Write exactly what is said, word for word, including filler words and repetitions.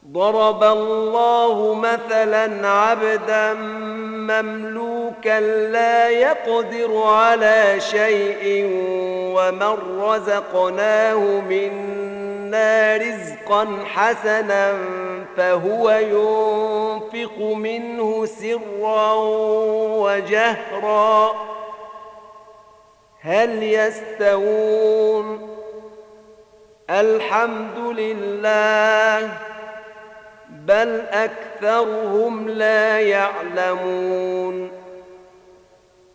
ضرب الله مثلا عبدا مملوكا لا يقدر على شيء ومن رزقناه منا رزقا حسنا فهو ينفق منه سرا وجهرا هل يستوون؟ الحمد لله بل أكثرهم لا يعلمون.